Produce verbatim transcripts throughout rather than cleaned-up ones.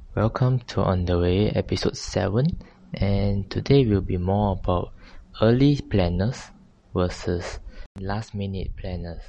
Welcome to On The Way, episode seven, and today will be more about early planners versus last minute planners.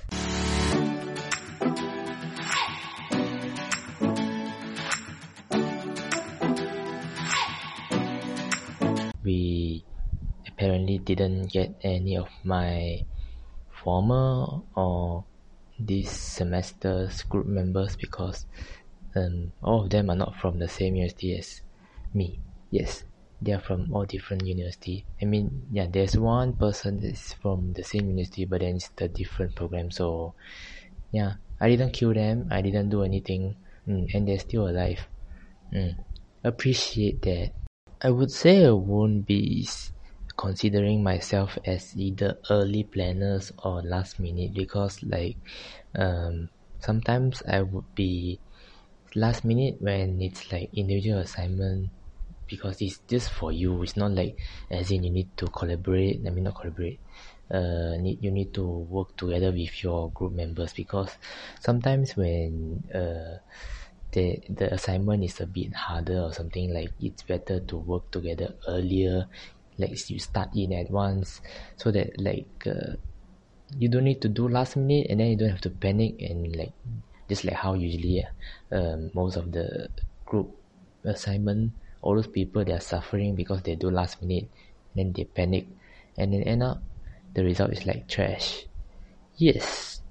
We apparently didn't get any of my former or this semester's group members because um, all of them are not from the same university as me. Yes, they are from all different university. I mean, yeah, there's one person that's from the same university, but then it's the different program. So, yeah, I didn't kill them. I didn't do anything, mm, and they're still alive. Mm, appreciate that. I would say I won't be considering myself as either early planners or last minute because, like, um, sometimes I would be last minute when it's like individual assignment because it's just for you. It's not like as in you need to collaborate. I mean not collaborate. Uh, need you need to work together with your group members because sometimes when uh the the assignment is a bit harder or something, like it's better to work together earlier. Like you start in at once so that like uh, you don't need to do last minute and then you don't have to panic and like just like how usually um, most of the group assignment, all those people, they are suffering because they do last minute, then they panic, and then end up the result is like trash. Yes,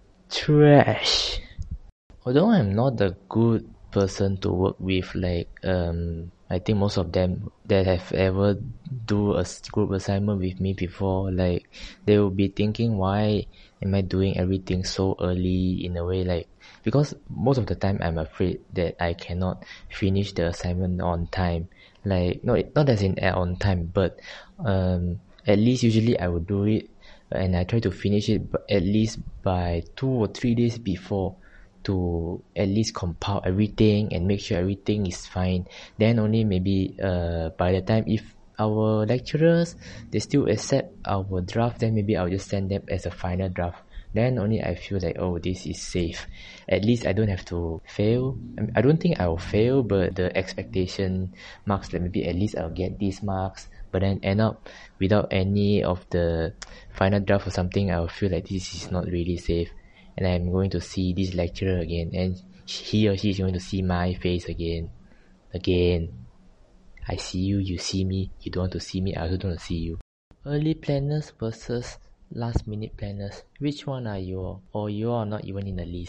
trash. Although I'm not a good person to work with, like um, I think most of them that have ever do a group assignment with me before, like they will be thinking, why am I doing everything so early in a way, like because most of the time I'm afraid that I cannot finish the assignment on time. Like no, not as in on time, but um, at least usually I will do it and I try to finish it at least by two or three days before to at least compile everything and make sure everything is fine. Then only maybe uh by the time if our lecturers they still accept our draft, then maybe I'll just send them as a final draft. Then only I feel like, oh, this is safe. At least I don't have to fail. I, mean, I don't think I will fail, but the expectation marks that maybe at least I'll get these marks, but then end up without any of the final draft or something, I will feel like this is not really safe. And I'm going to see this lecturer again, and he or she is going to see my face again. Again. I see you, you see me. You don't want to see me, I also don't want to see you. Early planners versus last minute planners. Which one are you? Or you are not even in the list?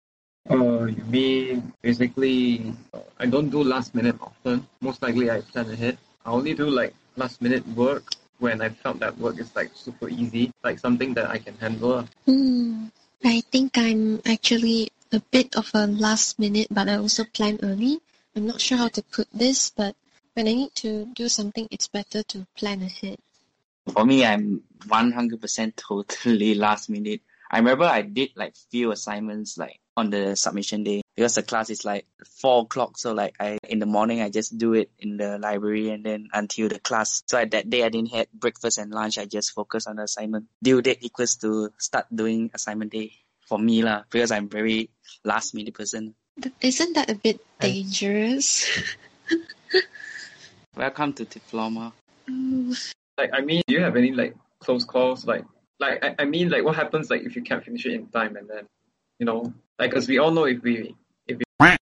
Uh, you mean basically, uh, I don't do last minute often. Most likely I plan ahead. I only do like last minute work when I felt that work is like super easy, like something that I can handle. Hmm. I think I'm actually a bit of a last minute, but I also plan early. I'm not sure how to put this, but when I need to do something, it's better to plan ahead. For me, I'm one hundred percent totally last minute. I remember I did like few assignments like on the submission day because the class is like four o'clock. So like I in the morning, I just do it in the library and then until the class. So that day I didn't have breakfast and lunch. I just focus on the assignment. Due date equals to start doing assignment day for me lah, because I'm very last minute person. But isn't that a bit dangerous? Welcome to diploma. Oh. Like, I mean, do you have any like close calls? Like, like I, I mean, like what happens like if you can't finish it in time and then, you know, like because we all know if we if we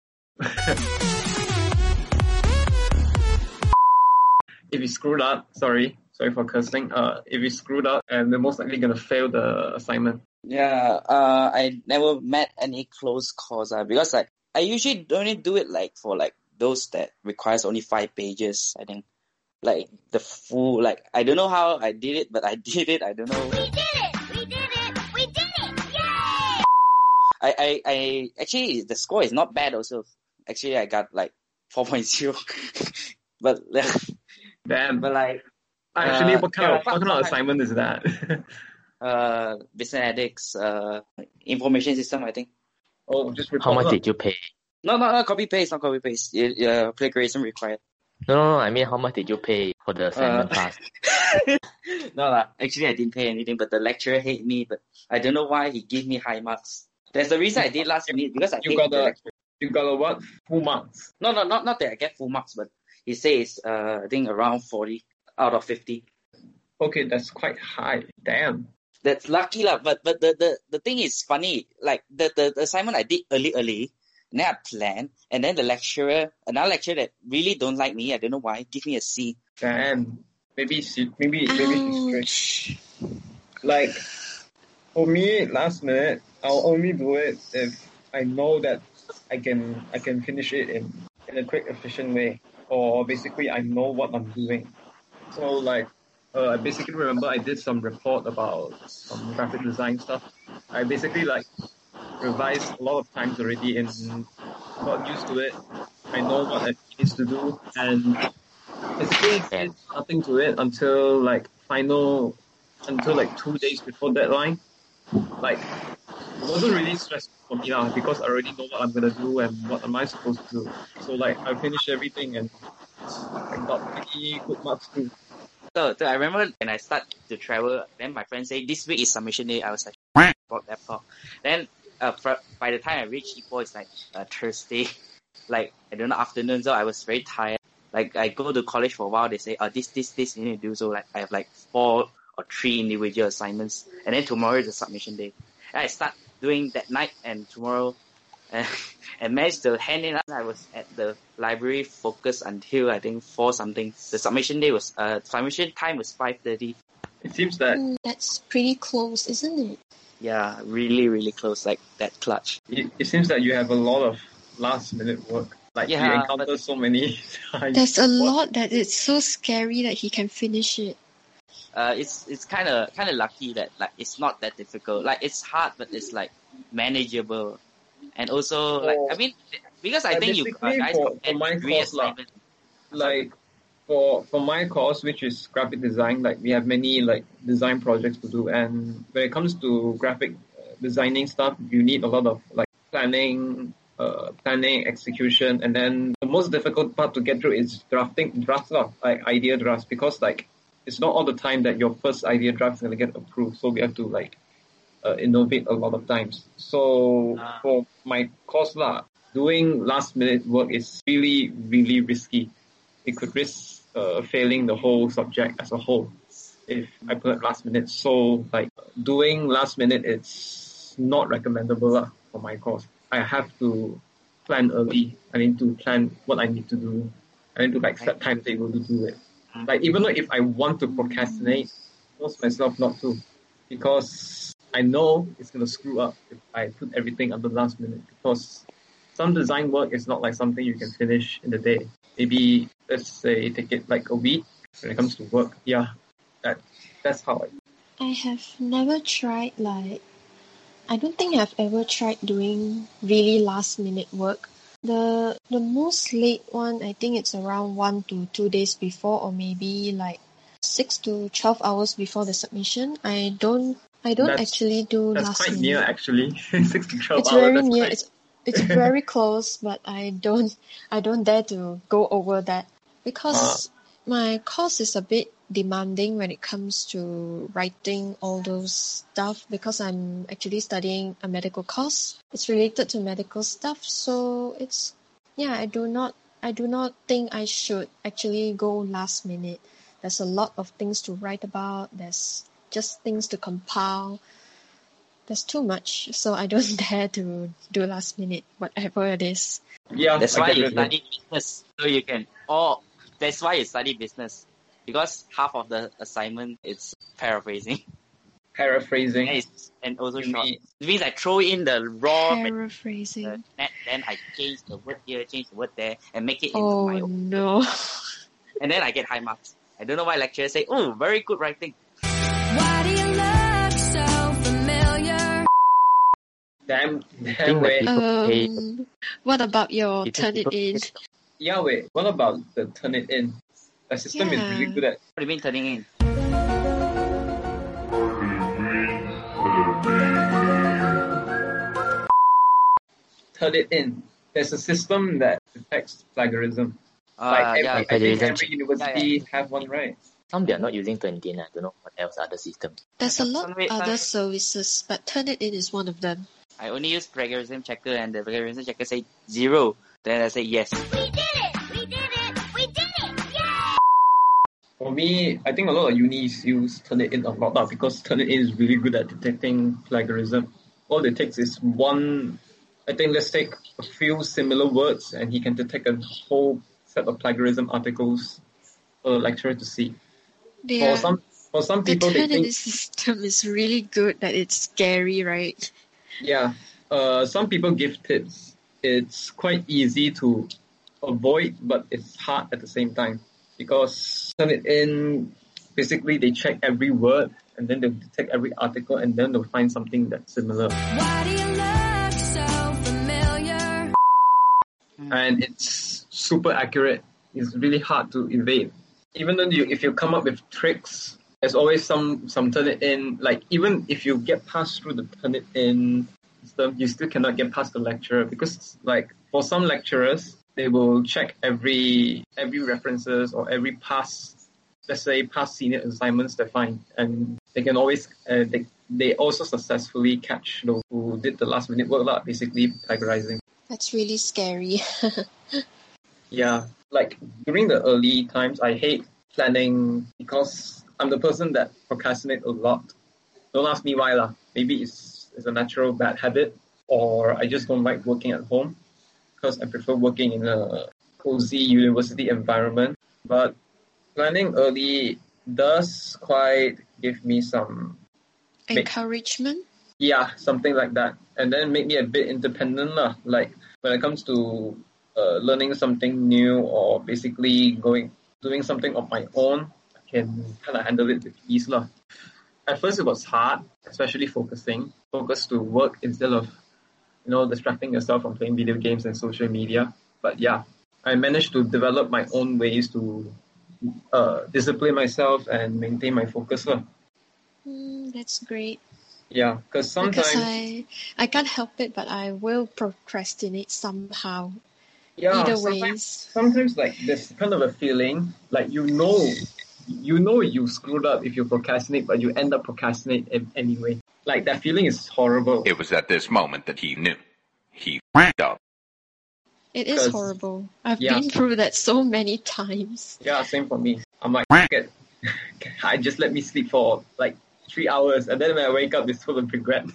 if we screwed up, sorry, sorry for cursing. Uh, if we screwed up, and we're most likely gonna fail the assignment. Yeah, uh, I never met any close calls uh, because like I usually only do it like for like those that requires only five pages. I think like the full like I don't know how I did it, but I did it. I don't know. We did it! We did it! We did it! Yay! I I, I actually the score is not bad also. Actually, I got like four point zero, but Damn. but like Actually, uh, what kind yeah, of what kind of assignment is that? uh business ethics, uh information system, I think. Oh, just How much report. did you pay? No, no, no, copy paste, not copy paste. Yeah, plagiarism required. No, no, no, I mean how much did you pay for the assignment Uh, class? No lah, actually I didn't pay anything, but the lecturer hate me, but I don't know why he gave me high marks. That's the reason I did last minute because I You hate got the the lecturer. You got a what? Full marks. No, no, not not that I get full marks, but he says uh, I think around forty out of fifty. Okay, that's quite high. Damn. That's lucky lah. But but the, the, the thing is funny. Like the, the, the assignment I did early early, and then I planned, and then the lecturer, another lecturer that really don't like me, I don't know why, give me a C. Damn. Maybe she, maybe maybe she's strict. Like for me, last minute, I'll only do it if I know that I can I can finish it in, in a quick, efficient way, or basically I know what I'm doing. So like, uh, I basically remember I did some report about some graphic design stuff. I basically like revised a lot of times already and got used to it. I know what it needs to do, and basically did nothing to it until like final, until like two days before deadline. Like, it wasn't really stressful for me now because I already know what I'm gonna do and what am I supposed to do. So like, I finished everything and I got pretty good marks too. So, so I remember when I start to travel, then my friend said, this week is submission day. I was like, about laptop. Then uh, for, by the time I reached Ipoh, it's like uh, Thursday, like, I don't know, afternoon, so I was very tired. Like, I go to college for a while, they say, oh, this, this, this, you need to do. So, like, I have like four or three individual assignments. And then tomorrow is the submission day. And I start doing that night and tomorrow, uh, and managed to hand it up. I was at the library focused until I think four something. The submission day was, uh, submission time was five thirty. It seems that Mm, that's pretty close, isn't it? Yeah, really, really close, like that clutch. it, it seems that you have a lot of last minute work. Like you Yeah, encounter but- so many times. There's a What- lot that it's so scary that he can finish it. Uh, it's it's kind of kind of lucky that like it's not that difficult. Like it's hard, but it's like manageable. And also, like I mean, because I Yeah, think you uh, basically guys for- get for my three course lah. assignments. like for for my course, which is graphic design, like we have many like design projects to do, and when it comes to graphic uh, designing stuff, you need a lot of like planning, uh, planning, execution, and then the most difficult part to get through is drafting drafts of like idea drafts, because like it's not all the time that your first idea draft is gonna get approved, so we have to like uh, innovate a lot of times. So Ah. for my course lah, doing last minute work is really really risky. It could risk uh, failing the whole subject as a whole if I put it last minute. So like doing last minute, it's not recommendable lah for my course. I have to plan early. I need to plan what I need to do. I need to like set timetable to do it. Like even though if I want to procrastinate, force myself not to, because I know it's gonna screw up if I put everything on the last minute. Because some design work is not like something you can finish in a day. Maybe let's say take it like a week when it comes to work. Yeah, that that's how I. I have never tried like I don't think I've ever tried doing really last minute work. The the most late one, I think it's around one to two days before, or maybe like six to twelve hours before the submission. I don't I don't That's- actually do That's last quite minute. near actually. Six to twelve It's hours. very that's near. quite- It's it's very close, but I don't I don't dare to go over that because my course is a bit demanding when it comes to writing all those stuff, because I'm actually studying a medical course. It's related to medical stuff, so it's yeah, I do not I do not think I should actually go last minute. There's a lot of things to write about. There's just things to compile. There's too much, so I don't dare to do last minute, whatever it is. Yeah, That's I why get you it. study business, so you can. Or that's why you study business, because half of the assignment is paraphrasing, Paraphrasing. and, it's, and also You short. mean- It means I throw in the raw, material, Paraphrasing. then, then I change the word here, change the word there, and make it into Oh my own. no. And then I get high marks. I don't know why lecturers say, "Oh, very good writing." Why do you look so familiar? Damn, think damn that way. people pay. Um, what about your You think turn it people in? pay- Yeah, wait. What about the turn it in? The system is really Yeah. good at. What do you mean turning in? Turn it in. There's a system that detects plagiarism. Uh, like every, yeah, I think plagiarism. every university have one, right? Some they are not using twenty. I don't know what else other system. There's a lot Some way- other some- services, but turn it in is one of them. I only use plagiarism checker and the plagiarism checker say zero. Then I say yes. We did it! We did it! We did it! Yay! For me, I think a lot of unis use Turnitin a lot now because Turnitin is really good at detecting plagiarism. All it takes is one, I think let's take a few similar words and he can detect a whole set of plagiarism articles for the lecturer to see. Yeah. For some for some The people, they Turnitin think, system is really good that it's scary, right? yeah, uh, some people give tips. It's quite easy to avoid, but it's hard at the same time because Turnitin, basically they check every word and then they'll detect every article and then they'll find something that's similar. Why do you look so familiar? And it's super accurate. It's really hard to evade. Even though you, if you come up with tricks, there's always some some Turnitin. Like even if you get passed through the Turnitin system, you still cannot get past the lecturer because like for some lecturers, they will check every every references or every past, let's say past senior assignments they find, and they can always uh, they they also successfully catch those who did the last minute work, lah, basically plagiarizing. That's really scary. Yeah, like during the early times, I hate planning because I'm the person that procrastinate a lot. Don't ask me why lah. Maybe it's it's a natural bad habit, or I just don't like working at home because I prefer working in a cozy university environment. But planning early does quite give me some, Encouragement? yeah, something like that, and then make me a bit independent lah. Like when it comes to uh, learning something new or basically going doing something on my own, I can kind of handle it with ease lah. At first, it was hard, especially focusing, focus to work instead of, you know, distracting yourself from playing video games and social media. But yeah, I managed to develop my own ways to uh, discipline myself and maintain my focus lah. Mm, that's great. Yeah, because sometimes Because I, I can't help it, but I will procrastinate somehow. yeah, Either sometimes, ways. sometimes like there's kind of a feeling like you know, you know you screwed up if you procrastinate, but you end up procrastinate an- anyway. Like that feeling is horrible. It was at this moment that he knew. He f***ed up. It is 'Cause- horrible. I've yeah. been through that so many times. Yeah, same for me. I'm like, "F- it. I just let me sleep for like three hours, and then when I wake up, it's full of regret.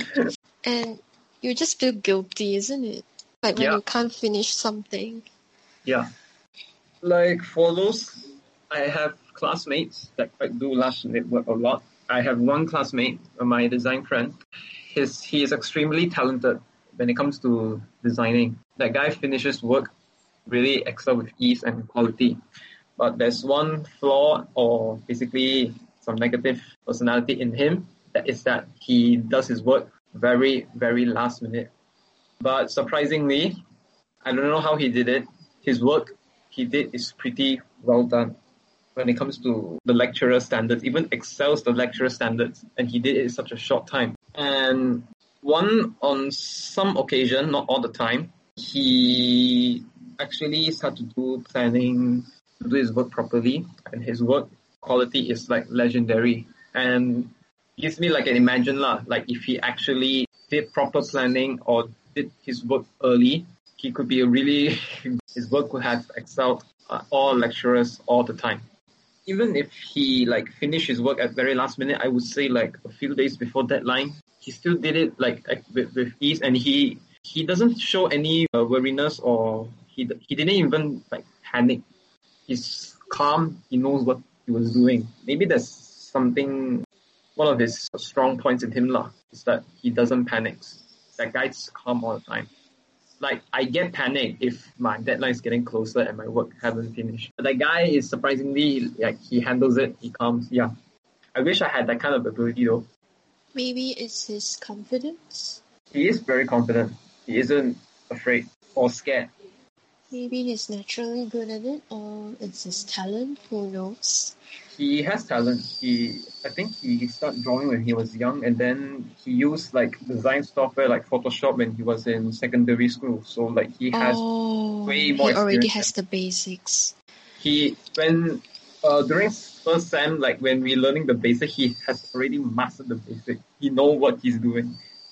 And you just feel guilty, isn't it? Like when Yeah. you can't finish something. Yeah. Like for those, I have classmates that quite do last minute work a lot. I have one classmate, uh, my design friend. His, he is extremely talented when it comes to designing. That guy finishes work really excel with ease and quality. But there's one flaw or basically some negative personality in him. That is that he does his work very, very last minute. But surprisingly, I don't know how he did it. His work he did is pretty well done when it comes to the lecturer standards, even excels the lecturer standards, and he did it in such a short time. And one, on some occasion, not all the time, he actually started to do planning, to do his work properly, and his work quality is like legendary. And gives me like an imagine lah, like if he actually did proper planning or did his work early, he could be a really, his work could have excelled uh, all lecturers all the time. Even if he like finished his work at very last minute, I would say like a few days before deadline, he still did it like with, with ease, and he he doesn't show any uh, weariness or he he didn't even like panic. He's calm. He knows what he was doing. Maybe there's something. One of his strong points in him lah is that he doesn't panic. That guy's calm all the time. Like, I get panic if my deadline is getting closer and my work hasn't finished. But that guy is surprisingly, like, he handles it, he calms, yeah. I wish I had that kind of ability though. Maybe it's his confidence. He is very confident. He isn't afraid or scared. Maybe he's naturally good at it, or it's his talent. Who knows? He has talent. He, I think he started drawing when he was young, and then he used like design software like Photoshop when he was in secondary school. So like he has oh, way more he already experience has the basics. he when uh, during first sem, like when we learning the basic, he has already mastered the basic. He know what he's doing.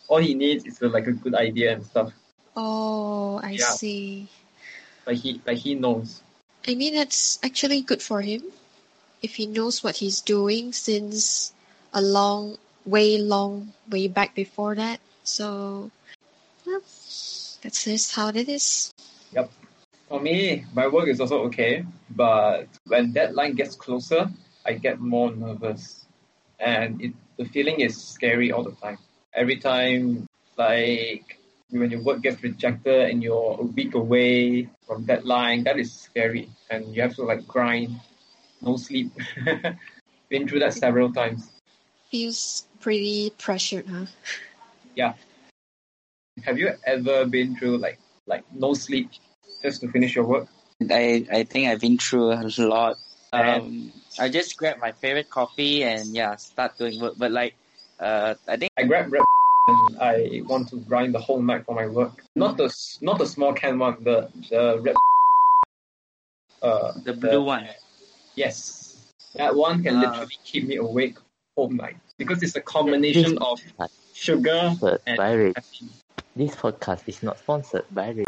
all he needs is a, like a good idea and stuff. Oh, I Yeah. see. Like he like he knows. I mean, that's actually good for him if he knows what he's doing since a long, way long, way back before that. So, well, that's just how it is. Yep. For me, my work is also okay, but when deadline gets closer, I get more nervous, and it the feeling is scary all the time. Every time, like when your work gets rejected and you're a week away from deadline, that is scary, and you have to like grind, no sleep. Been through that several times. Feels pretty pressured, huh? Yeah. Have you ever been through like like no sleep just to finish your work? I, I think I've been through a lot. Um, I just grab my favorite coffee and yeah, start doing work. But like, uh, I think I grab Red and I want to grind the whole night for my work. Not the s- not the small can one, the the red. Uh, the blue one. Yes, that one can Ah. literally keep me awake all night because it's a combination of sugar But and by Red. caffeine. This podcast is not sponsored by Red.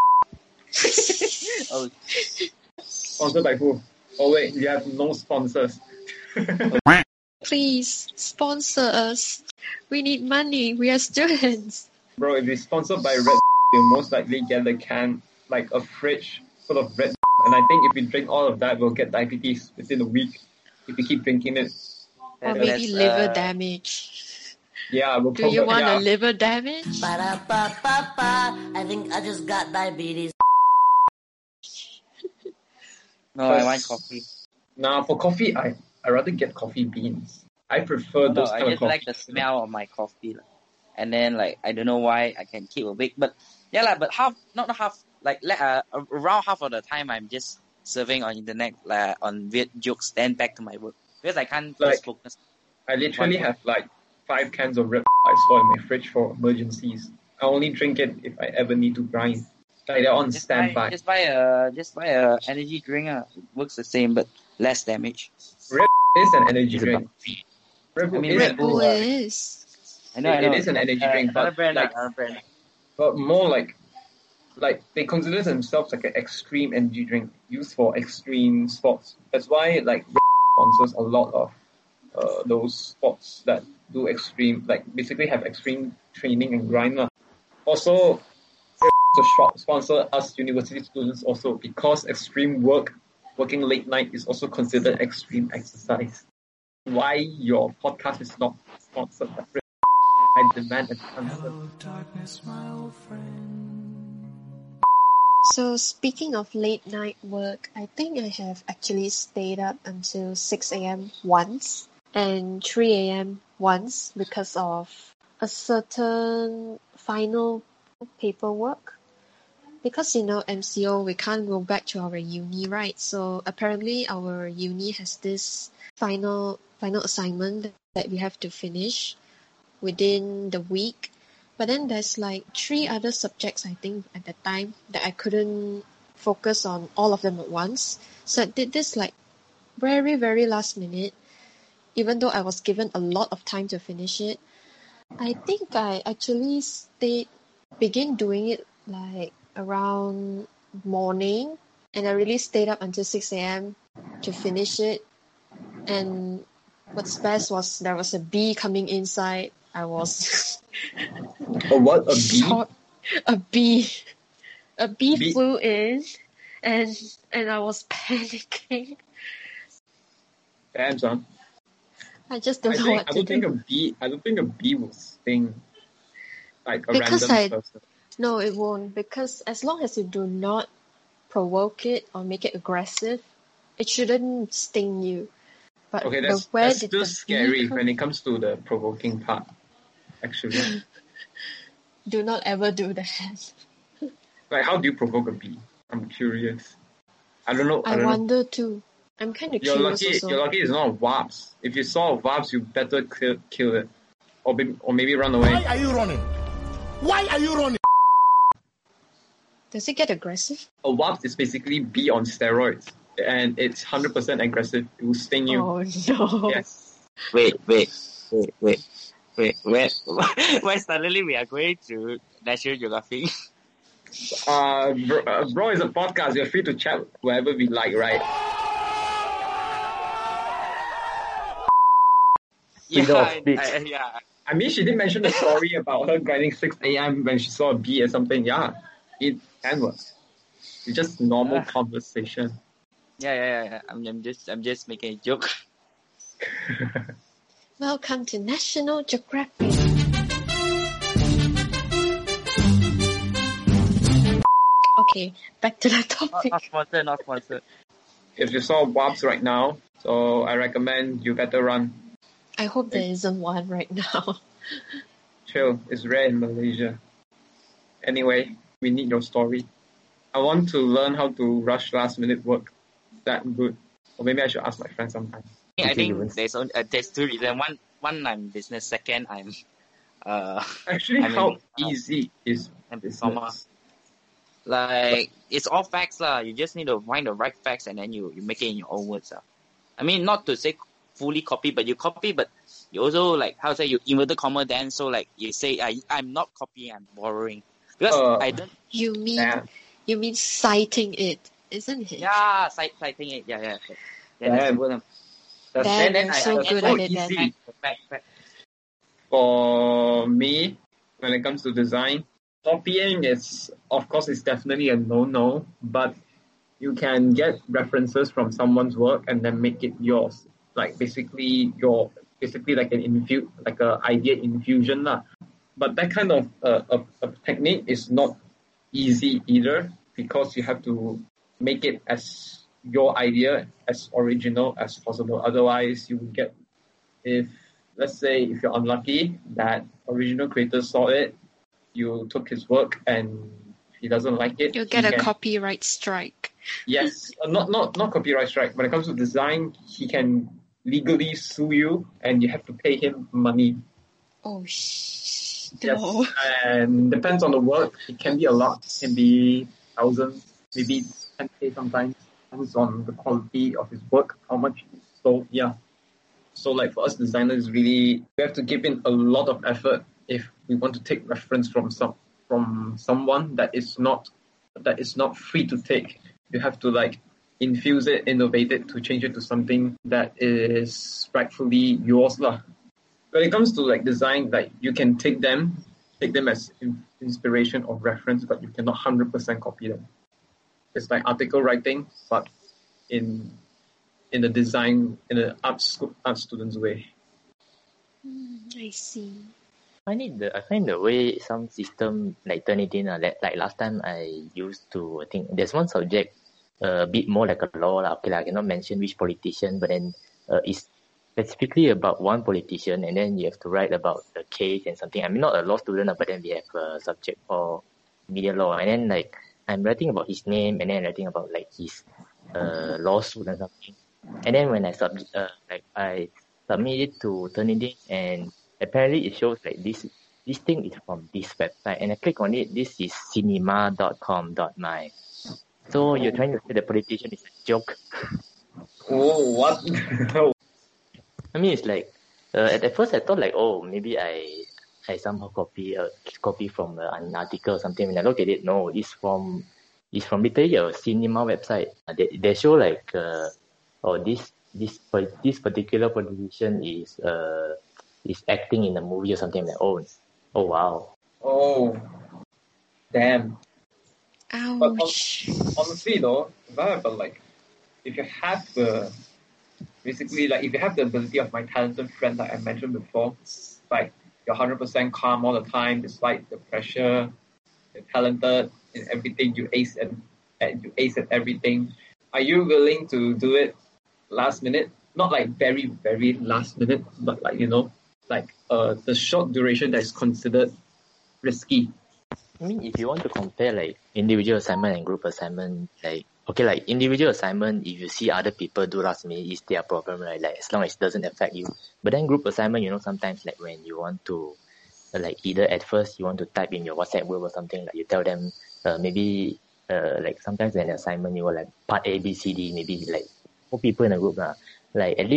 Oh, Sponsored by who? Oh wait, you have no sponsors. Please sponsor us. We need money. We are students. Bro, if it's sponsored by Red, you'll most likely get a can, like a fridge full of Red. And I think if we drink all of that, we'll get diabetes within a week if we keep drinking it. Or that- maybe that's, liver uh, damage. Yeah, we'll Do you probably- want yeah. a liver damage? Ba-da-ba-ba-ba. I think I just got diabetes. No, I want coffee. Nah, for coffee, I I rather get coffee beans. I prefer No, those I kind of just coffee. like the smell of my coffee. lah. And then like I don't know why I can keep awake, but yeah, like, but half not half like le- uh, around half of the time I'm just surfing on internet like, on weird jokes, then back to my work because I can't Like- just focus. I literally One- have like five cans of Red I store in my fridge for emergencies. I only drink it if I ever need to grind. Like they're on Just buy, standby. just buy a just buy a energy drink. Uh. It works the same but less damage. It is an energy It's drink. Red Bull I mean, is Red an Bull, Oh, energy it drink. is. I know, I It- know. it is an energy uh, drink, another but, brand, like- uh, another brand. But more like, like they consider themselves like an extreme energy drink used for extreme sports. That's why like Red Bull sponsors a lot of uh, those sports that do extreme, like basically have extreme training and grind. lah. Also, to shop sponsor us university students also because extreme work, working late night is also considered extreme exercise. Why your podcast is not sponsored by Red Bull? I demand an answer. So speaking of late night work, I think I have actually stayed up until six a.m. once and three a.m. once because of a certain final paperwork. Because you know M C O, we can't go back to our uni, right? So apparently our uni has this final final assignment that we have to finish within the week. But then there's like three other subjects, I think, at the time that I couldn't focus on all of them at once. So I did this like very, very last minute, even though I was given a lot of time to finish it. I think I actually stayed, begin doing it like around morning, and I really stayed up until six a.m. to finish it. And what's best was there was a bee coming inside. I was A what? A bee? shocked. A bee. A bee, Bee? flew in, and and I was panicking. Damn, son. I just I don't know think what I to don't think do. a bee. I don't think a bee will sting like a Because random I- person. No, it won't, because as long as you do not provoke it or make it aggressive, it shouldn't sting you. But, Okay, but that's, where that's did still the scary bee come? when it comes to the provoking part. Actually, Do not ever do that. like how do you provoke a bee? I'm curious. I don't know. I, I don't know. wonder too. I'm kind of You're curious lucky. also. You're lucky. It's not a wasp. If you saw a wasp, you better kill, kill it, or maybe, or maybe run away. Why are you running? Why are you running? Does it get aggressive? A wasp is basically bee on steroids, and it's one hundred percent aggressive. It will sting you. Oh no. Yes. Wait, wait, wait, wait. Wait, where, why suddenly we are going to National Geographic? Uh, bro, uh, bro is a podcast. You're free to chat whoever we like, right? Freedom of yeah, speech. I, I, yeah. I mean, she did mention the story about her grinding six a.m. when she saw a bee or something. Yeah, it can work. It's just normal Uh. conversation. Yeah, yeah, yeah. I'm, I'm just, I'm just making a joke. Welcome to National Geographic. Okay, back to the Not, topic. not sponsored, not sponsored. If you saw wasps right now, so I recommend you better run. I hope there isn't one right now. Chill, it's rare in Malaysia. Anyway, we need your story. I want to learn how to rush last minute work. That good. Or maybe I should ask my friend sometime. I Okay, think Lewis. there's only, uh, there's two reasons. One, one I'm business. Second, I'm uh, Actually, I mean, how uh, easy is I'm business? like it's all facts lah. You just need to find the right facts and then you, you make it in your own words lah. I mean, not to say fully copy, but you copy, but you also like how to say you inverted comma then so like you say I I'm not copying, I'm borrowing because Uh, I don't. You mean Damn. you mean citing it, isn't it? Yeah, cite, citing it. Yeah, yeah. Yeah, that's the Damn. word. I'm- Damn, then, then you're I, so I, good I, at it then. easy. Fact, fact. For me, when it comes to design, copying is, of course, it's definitely a no-no, but you can get references from someone's work and then make it yours. Like basically your, basically like an infu, like a idea infusion lah. But that kind of uh, of, of technique is not easy either because you have to make it as your idea as original as possible. Otherwise, you will get, if let's say if you're unlucky that original creator saw it, you took his work and he doesn't like it. You'll he get a can- copyright strike. Yes, uh, not not not copyright strike. When it comes to design, he can legally sue you, and you have to pay him money. Oh sh Yes, no. and depends on the work. It can be a lot. It can be thousands, maybe ten k sometimes. Depends on the quality of his work, how much. So yeah. So like for us designers, really we have to give in a lot of effort if we want to take reference from some from someone that is not that is not free to take. You have to like infuse it, innovate it to change it to something that is rightfully yours lah. When it comes to like design, like you can take them, take them as in- inspiration or reference, but you cannot one hundred percent copy them. It's like article writing, but in in the design, in the art, sco- art student's way. Hmm, I see. I find the I find the way some system like Turnitin, uh, like, like last time I used to, I think there's one subject uh, a bit more like a law lah. Okay, lah, I cannot mention which politician, but then uh, it's specifically about one politician, and then you have to write about the case and something. I'm not a law student, uh, but then we have a subject for media law, and then like I'm writing about his name, and then writing about like his uh, lawsuit and something. And then when I sub uh, like I submit it to Turnitin, and apparently it shows like this this thing is from this website, and I click on it. This is cinema dot com dot my. So you're trying to say the politician is a joke? Oh, what? I mean, it's like uh, at, at first I thought like, oh, maybe I I somehow copy uh, copy from uh, an article or something. When I look at it, no, it's from it's from literally a cinema website. Uh, They they show like uh, oh this this pa- this particular politician is uh is acting in a movie or something like oh oh wow. Oh, damn. But hon- Ouch. honestly though, if I have a, like, if you have the, basically like if you have the ability of my talented friend like I mentioned before, like you're one hundred percent calm all the time despite the pressure, you're talented in everything, you ace at, at you ace at everything. Are you willing to do it last minute? Not like very, very last minute, but like, you know, like uh the short duration that is considered risky. I mean, if you want to compare like individual assignment and group assignment, like okay, like individual assignment, if you see other people do last minute, it's their problem, right? Like as long as it doesn't affect you. But then group assignment, you know, sometimes like when you want to, uh, like either at first you want to type in your WhatsApp group or something, like you tell them, uh, maybe, uh, like sometimes in the assignment you will like part A, B, C, D, maybe like four people in a group lah. Like at least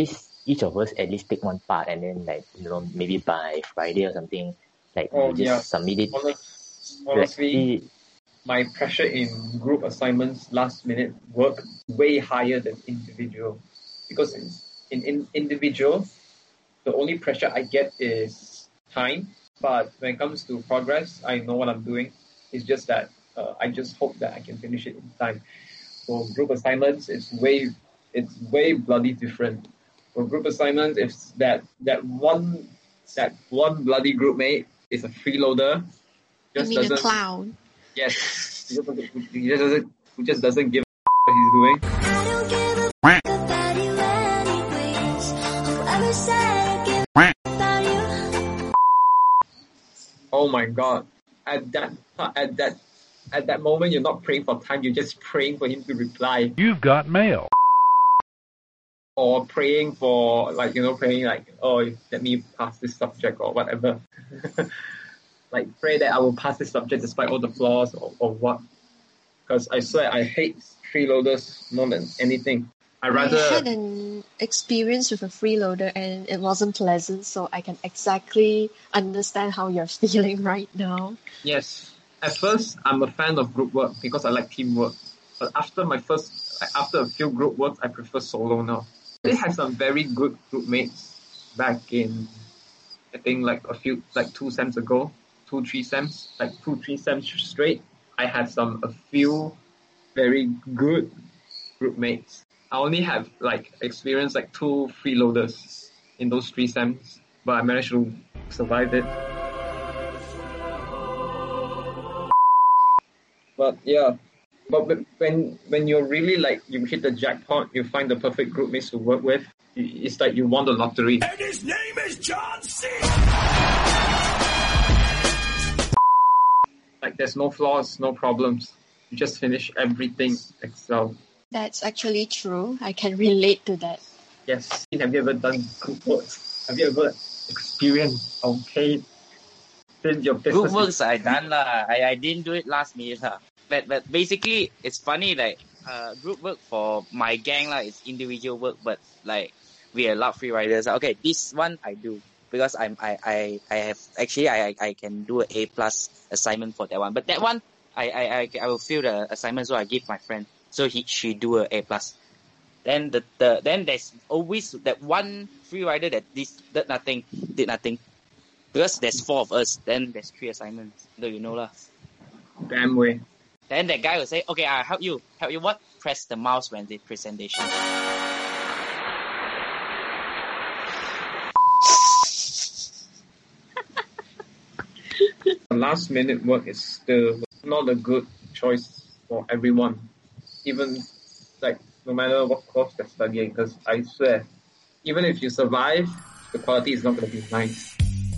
each of us at least take one part, and then like you know maybe by Friday or something, like Oh, we just yeah. submit it. Honest, honestly, Like, my pressure in group assignments, last minute work, way higher than individual. Because in, in, in individual, the only pressure I get is time. But when it comes to progress, I know what I'm doing. It's just that uh, I just hope that I can finish it in time. For group assignments, it's way it's way bloody different. For group assignments, if that that one that one bloody group mate is a freeloader, I just mean a doesn't clown. yes, he just doesn't he just doesn't, he just doesn't give a what he's doing. I don't give a fuck about you anyways. Whoever said I give a fuck about you. Oh my god! At that at that at that moment, you're not praying for time. You're just praying for him to reply, You've got mail. or praying for like you know praying like oh let me pass this subject or whatever. Like pray that I will pass this subject despite all the flaws or, or what. Because I swear I hate freeloaders more than anything. I rather I had an experience with a freeloader and it wasn't pleasant, so I can exactly understand how you're feeling right now. yes. At first, I'm a fan of group work because I like teamwork. But after my first, like, after a few group works, I prefer solo now. I had some very good group mates back in, I think like a few, like two sems ago, two three sems, like two three sems straight. I had some a few very good group mates. I only have like experienced like two freeloaders in those three sems, but I managed to survive it. But yeah, but when when you're really like you hit the jackpot, you find the perfect group mates to work with. It's like you won the lottery. And his name is John C. Like there's no flaws, no problems. You just finish everything excel. That's actually true. I can relate to that. Yes. Have you ever done group works? Have you ever experienced or paid? Did your business Group works I done lah. I, I didn't do it last minute lah. But but basically it's funny like uh group work for my gang lah is individual work, but like we allow free riders. Okay, this one I do because I'm I I, I have actually I, I I can do an A plus assignment for that one. But that one I I I, I will fill the assignment, so I give my friend, so he she do a A plus. Then the, the then there's always that one free rider that this did nothing did nothing. Because there's four of us, then there's three assignments. Do you know lah? damn way. Then that guy will say, okay, I'll help you. Help you what? Press the mouse when the presentation. Last minute work is still not a good choice for everyone. Even like no matter what course they're studying, because I swear, even if you survive, the quality is not going to be nice.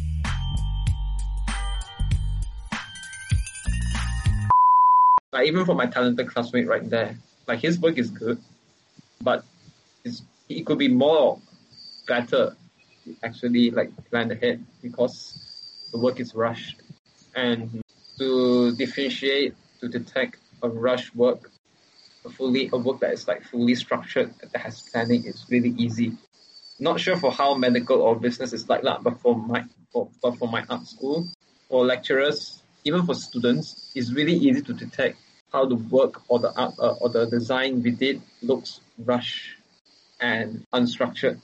Like even for my talented classmate right there, like his work is good, but it's, it could be more better to actually like plan ahead because the work is rushed. And to differentiate, to detect a rush work, a fully a work that is like fully structured, that has planning, is really easy. Not sure for how medical or business is like that, but for my for but for my art school, for lecturers, even for students, it's really easy to detect how the work or the art uh, or the design we did looks rushed and unstructured.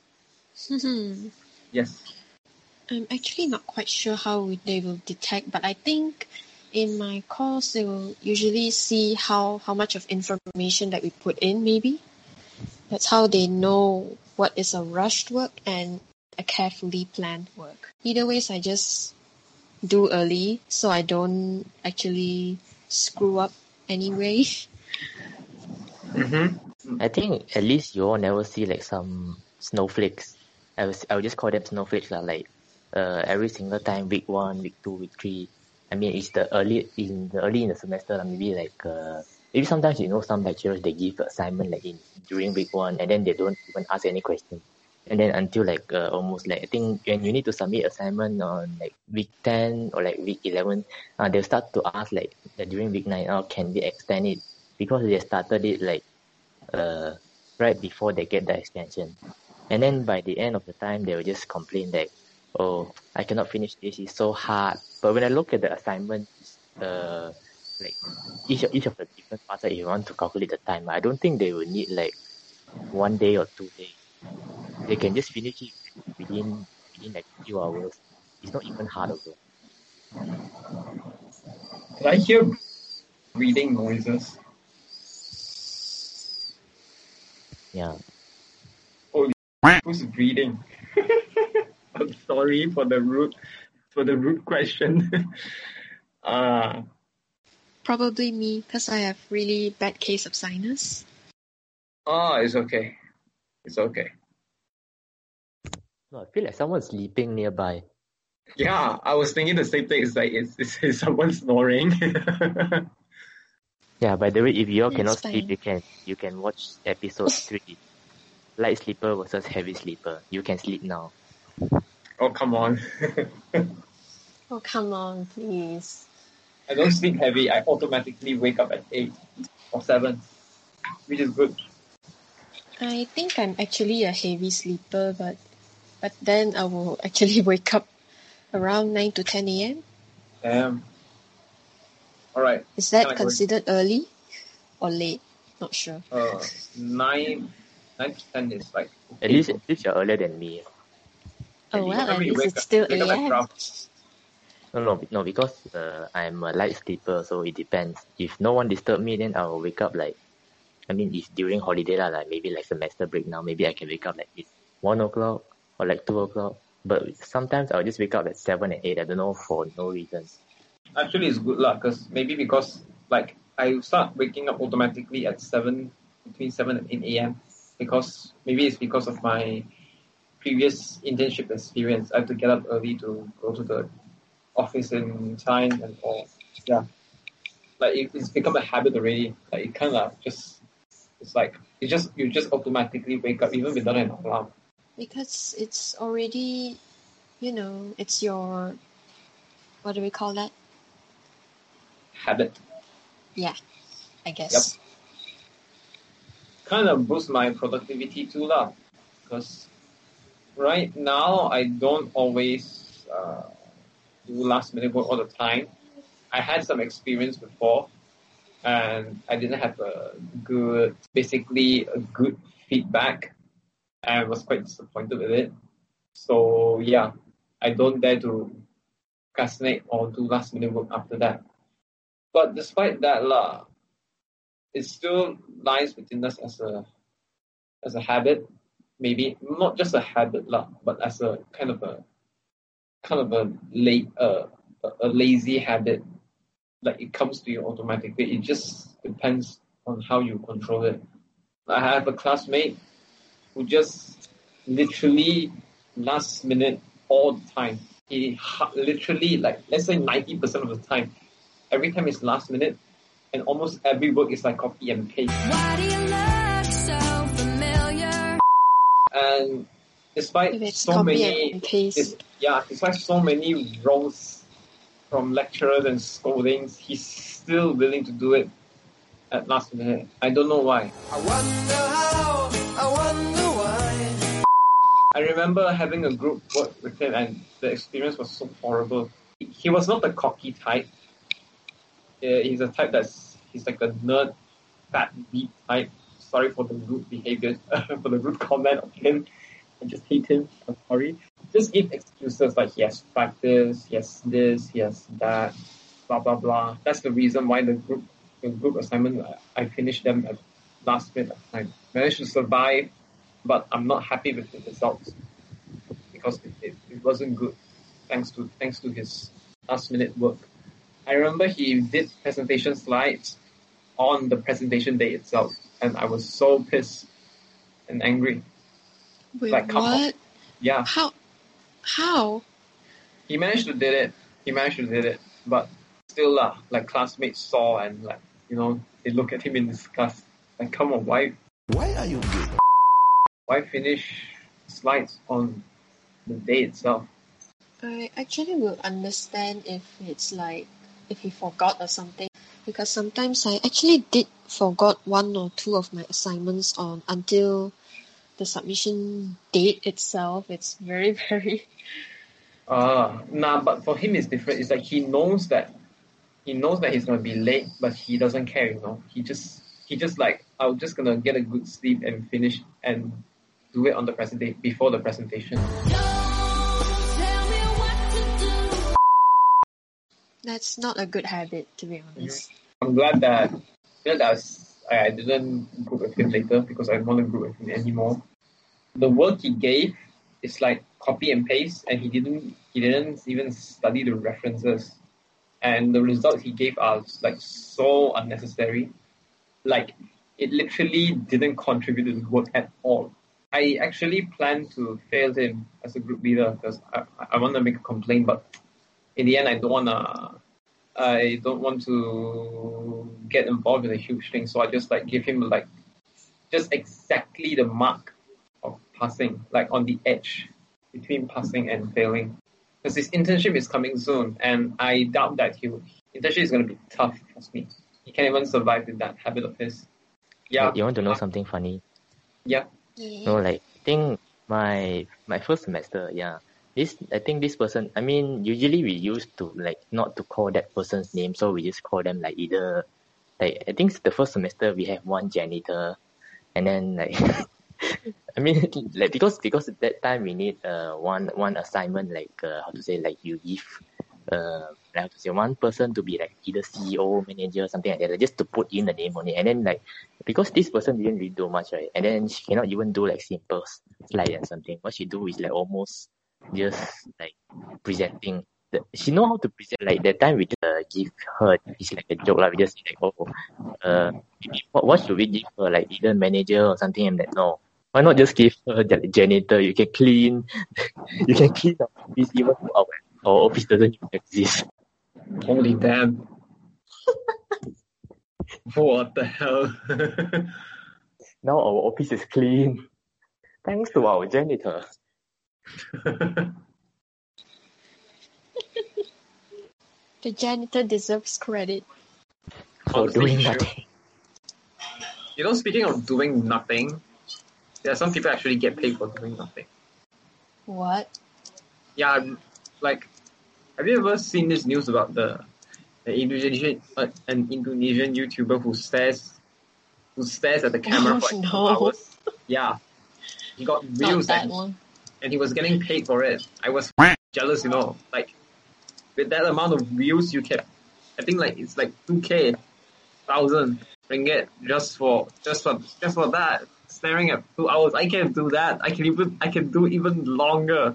Yes. I'm actually not quite sure how they will detect, but I think in my course they will usually see how, how much of information that we put in, maybe. That's how they know what is a rushed work and a carefully planned work. Either ways, I just do early so I don't actually screw up anyway. Mm-hmm. I think at least you all never see like some snowflakes. I was I would just call them snowflakes lah. Like uh, every single time, week one, week two, week three. I mean, it's the early in the early in the semester. Like maybe like uh, maybe sometimes you know some lecturers they give assignment like in during week one and then they don't even ask any question. And then until like uh, almost like I think when you need to submit assignment on like week ten or like week eleven, uh, they'll start to ask like uh, during week nine, oh, can they extend it? Because they started it like uh, right before they get the extension. And then by the end of the time, they will just complain that, oh, I cannot finish this, it's so hard. But when I look at the assignment, uh, like each of, each of the different parts, if you want to calculate the time, I don't think they will need like one day or two days. They can just finish it within within like few hours. It's not even hard also. Did I hear breathing noises? Yeah. Oh, who's breathing? I'm sorry for the rude for the rude question. uh Probably me, because I have really bad case of sinus. oh, it's okay. It's okay. No, I feel like someone's sleeping nearby. Yeah, I was thinking the same thing. It's like, is, is, is someone snoring? Yeah, by the way, if you all It's cannot fine. sleep, you can you can watch episode three. Light sleeper versus heavy sleeper. You can sleep now. Oh, come on. Oh, come on, please. I don't sleep heavy. I automatically wake up at eight or seven, which is good. I think I'm actually a heavy sleeper, but but then I will actually wake up around nine to ten a.m. Damn. All right. Is that Can I go- considered early or late? Not sure. Uh, nine, nine to ten is like. At least, at least you're earlier than me. Oh well, Whenever at you least wake it's up- still wake up at A M. twelve. No, no, no, because uh, I'm a light sleeper, so it depends. If no one disturb me, then I'll wake up like, I mean, if during holiday lah, like maybe like semester break now, maybe I can wake up like it's one o'clock or like two o'clock. But sometimes I'll just wake up at seven and eight. I don't know, for no reason. Actually, it's good luck because maybe because like I start waking up automatically at seven, between seven and eight a.m. because maybe it's because of my previous internship experience. I have to get up early to go to the office in time and all. Yeah, like it, it's become a habit already. Like it kind of just, it's like it just you just automatically wake up even without an alarm. Because it's already, you know, it's your, what do we call that? Habit. Yeah, I guess. Kind of boost my productivity too lah. Because right now I don't always uh, do last minute work all the time. I had some experience before, and I didn't have a good, basically a good feedback, and I was quite disappointed with it. So yeah, I don't dare to procrastinate or do last minute work after that. But despite that lah, it still lies within us as a as a habit, maybe not just a habit lah, but as a kind of a kind of a late uh, a lazy habit. Like it comes to you automatically. It just depends on how you control it. I have a classmate who just literally last minute all the time. He ha- literally like let's say ninety percent of the time, every time it's last minute, and almost every work is like copy and paste. Why do you look so familiar? And despite If it's so copy many, and paste. it's, yeah, despite so many roles from lecturers and scoldings, he's still willing to do it at last minute. I don't know why. I wonder how, I wonder why. I remember having a group work with him, and the experience was so horrible. He was not the cocky type. Uh, he's a type that's he's like a nerd, fat beat type. Sorry for the rude behavior, for the rude comment of him. I just hate him. I'm sorry. Just give excuses like he has practice, he has this, he has that, blah blah blah. That's the reason why the group the group assignment I finished them at last minute of time. Managed to survive, but I'm not happy with the results because it, it, it wasn't good. Thanks to thanks to his last minute work. I remember he did presentation slides on the presentation day itself, and I was so pissed and angry. Wait, Like, come on. what? Yeah, How? How? he managed to did it. He managed to did it, but still lah, like classmates saw and like you know they look at him in disgust. Like, come on, why Why are you gay? why finish slides on the day itself? I actually will understand if it's like, if he forgot or something. Because sometimes I actually did forgot one or two of my assignments on until the submission date itself. It's very, very... Uh, nah, but for him it's different. It's like he knows that he knows that he's gonna be late, but he doesn't care, you know. He just he just like, I'm just gonna get a good sleep and finish and do it on the presentation before the presentation. That's not a good habit, to be honest. I'm glad that, glad that I, was, I didn't group with him later because I don't want to group with him anymore. The work he gave is like copy and paste, and he didn't he didn't even study the references, and the results he gave are like so unnecessary. Like, it literally didn't contribute to the work at all. I actually plan to fail him as a group leader because I, I want to make a complaint, but in the end, I don't wanna. I don't want to get involved in a huge thing, so I just like give him like just exactly the mark of passing, like on the edge between passing and failing. Because his internship is coming soon, and I doubt that he will. Internship is gonna be tough for me. He can't even survive with that habit of his. Yeah. You want to know something funny? Yeah. No, like I think my my first semester, yeah. This I think this person. I mean, usually we used to like not to call that person's name, so we just call them like either like I think the first semester we have one janitor, and then like I mean like because because at that time we need uh one one assignment like uh, how to say like you give uh like how to say one person to be like either C E O, manager, something like that, like, just to put in the name on it, and then like because this person didn't really do much, right, and then she cannot even do like simple slide and something. What she do is like almost just like presenting. The, she know how to present. Like that time we just uh, give her, it's like a joke lah. We just say like, oh, uh, maybe, what, what should we give her? Like either manager or something. And that no, why not just give her the janitor? You can clean, you can clean the office even though our, our office doesn't even exist. Holy damn! What the hell? Now our office is clean, thanks to our janitor. The janitor deserves credit. For Honestly, doing sure. nothing. You know, speaking of doing nothing, there are some people actually get paid for doing nothing. What? Yeah, I'm- like, have you ever seen this news about the, the Indonesian uh, an Indonesian YouTuber who stares who stares at the camera Oh, for like two no. hours? Yeah, he got Not views that and, one. and he was getting paid for it. I was jealous, you know, like with that amount of views, you can, I think like it's like two k thousand ringgit just for just for just for that staring at two hours. I can't do that. I can even I can do even longer.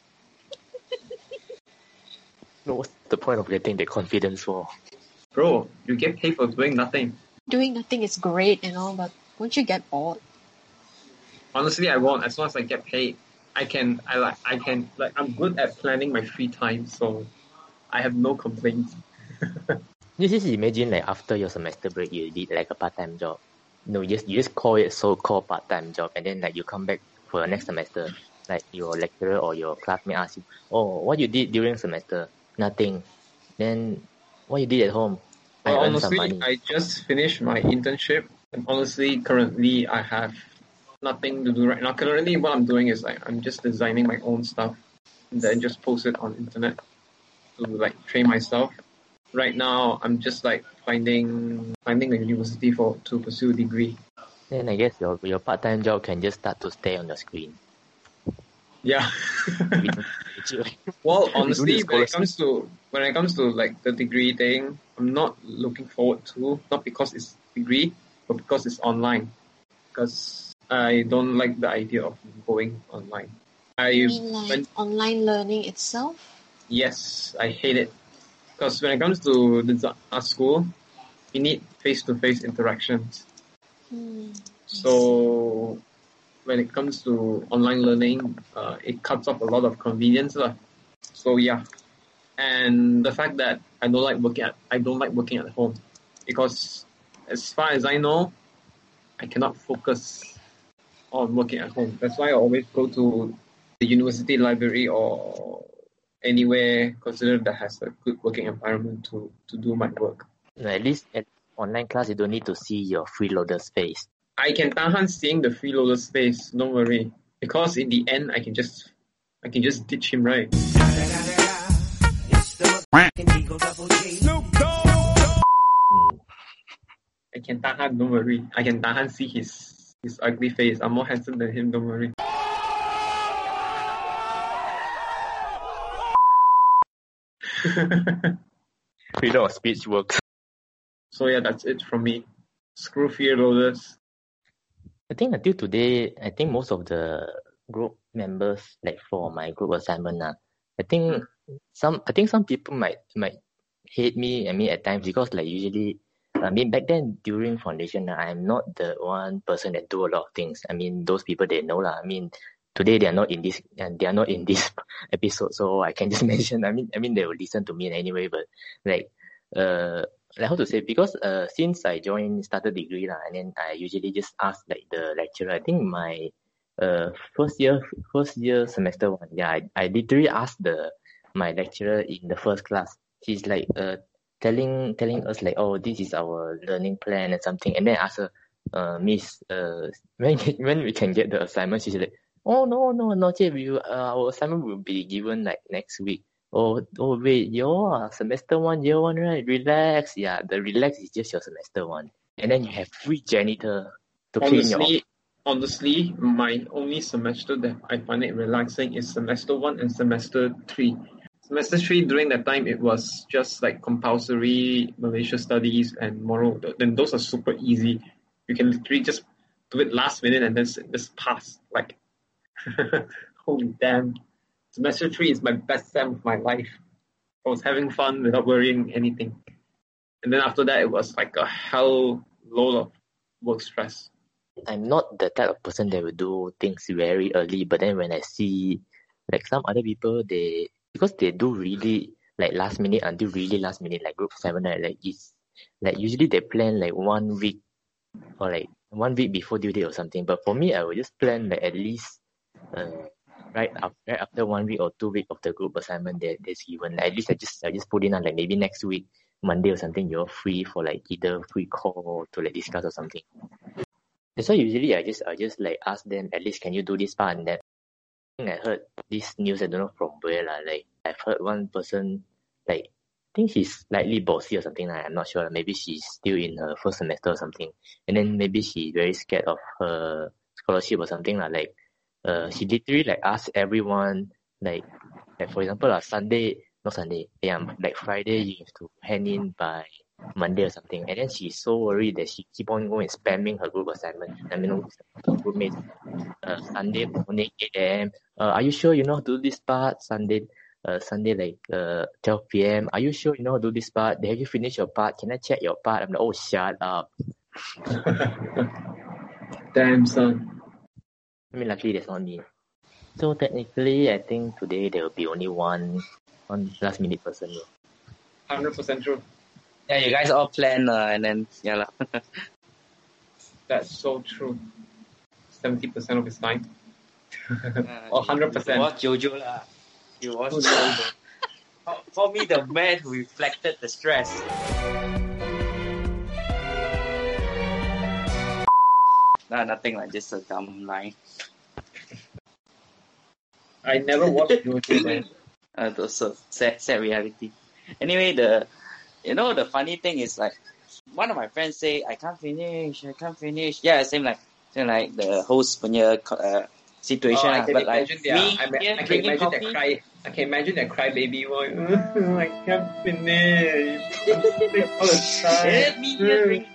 No, what's the point of getting the confidence for? Bro, you get paid for doing nothing. Doing nothing is great and all, but won't you get bored? Honestly, I won't. As long as I get paid, I can. I like. I can. Like, I'm good at planning my free time, so I have no complaints. You just imagine like after your semester break, you did like a part-time job. No, you just you just call it so-called part-time job, and then like you come back for the next semester, like your lecturer or your classmate asks you, "Oh, what you did during semester? Nothing." Then what you did at home? I Well, earned some honestly, money. I just finished my internship, and honestly, currently I have nothing to do right now. Currently, what I'm doing is like I'm just designing my own stuff, and then just post it on internet to like train myself. Right now, I'm just like finding finding a university for to pursue a degree. Then I guess your your part-time job can just start to stay on your screen. Yeah. We don't need you. Well, We don't honestly, need when it scholarship. comes to when it comes to like the degree thing, I'm not looking forward to, not because it's degree, but because it's online. Because I don't like the idea of going online. I You mean like went, online learning itself? yes, I hate it. Because when it comes to the art school, you need face-to-face interactions. Hmm. So when it comes to online learning, uh, it cuts off a lot of convenience lah. So yeah, and the fact that I don't like working at I don't like working at home because as far as I know, I cannot focus on working at home. That's why I always go to the university library or anywhere considered that has a good working environment to, to do my work. No, at least at online class, you don't need to see your freeloader's face. I can tahan seeing the freeloader's face, don't worry. Because in the end, I can just, I can just ditch him, right? I can tahan, don't worry. I can tahan see his his ugly face. I'm more handsome than him, don't worry. Freedom of speech works. So yeah, that's it from me. Screw freeloaders. I think until today, I think most of the group members, like for my group assignment, uh, I think some I think some people might might hate me. I mean, at times because like usually, I mean back then during foundation, uh, I'm not the one person that do a lot of things. I mean, those people they know lah. I mean, today they are not in this and they are not in this episode, so I can just mention. I mean, I mean they will listen to me anyway. But like, uh. Like how to say, because uh since I joined started degree lah, and then I usually just ask like the lecturer. I think my uh first year first year semester one, yeah, I, I literally asked the my lecturer in the first class. She's like uh telling telling us like, oh, this is our learning plan and something, and then I ask her, uh Miss, uh when when we can get the assignment? She's like, oh no no not yet. We will, uh, our assignment will be given like next week. Oh, oh wait, you're semester one, year one, right? Relax. Yeah, the relax is just your semester one. And then you have free janitor to clean your Honestly, honestly, my only semester that I find it relaxing is semester one and semester three. Semester three, during that time, it was just like compulsory Malaysia studies and moral. Then those are super easy. You can literally just do it last minute and then s- just pass. Like, holy damn. Semester three is my best sem of my life. I was having fun without worrying anything. And then after that, it was like a hell load of work stress. I'm not the type of person that will do things very early, but then when I see like some other people, they because they do really like last minute until really last minute, like group seven, right? Like it's like usually they plan like one week or like one week before due date or something. But for me, I will just plan like at least uh, right after right after one week or two week of the group assignment that that's given. Like, at least I just I just put in on like maybe next week Monday or something. You're free for like either free call to like discuss or something. That's why usually I just I just like ask them, at least can you do this part and that. I think I heard this news, I don't know from where lah. Like I've heard one person like I think she's slightly bossy or something like, I'm not sure. Maybe she's still in her first semester or something. And then maybe she's very scared of her scholarship or something like like uh she literally like asked everyone like like for example uh, Sunday not Sunday, yeah, like Friday you have to hand in by Monday or something, and then she's so worried that she keep on going spamming her group assignment. I mean, her group mates. Uh, Sunday morning eight a.m. Uh, are you sure you know how to do this part? Sunday, uh, Sunday like uh twelve p.m. Are you sure you know how to do this part? Have you finished your part? Can I check your part? I'm like, oh, shut up. Damn, son. I mean, luckily that's not me. So technically, I think today there will be only one one last minute person. one hundred percent true. Yeah, you guys all plan uh, and then yeah lah. That's so true. seventy percent of his time. Uh, Or one hundred percent. You watch Jojo lah. You watch Jojo. For- For me, the man who reflected the stress. Nah, nothing like just a dumb line. I never watched Jojo, man. Uh, those are sad, sad reality. Anyway, the you know the funny thing is like one of my friends say I can't finish, I can't finish. Yeah, same like same like the host punya uh, situation. Oh, I lah. can But like imagine their, me I, ma- here I can drinking imagine coffee. that cry. I can imagine that cry baby voice. I can't finish. All the time. Yeah, me here drinking.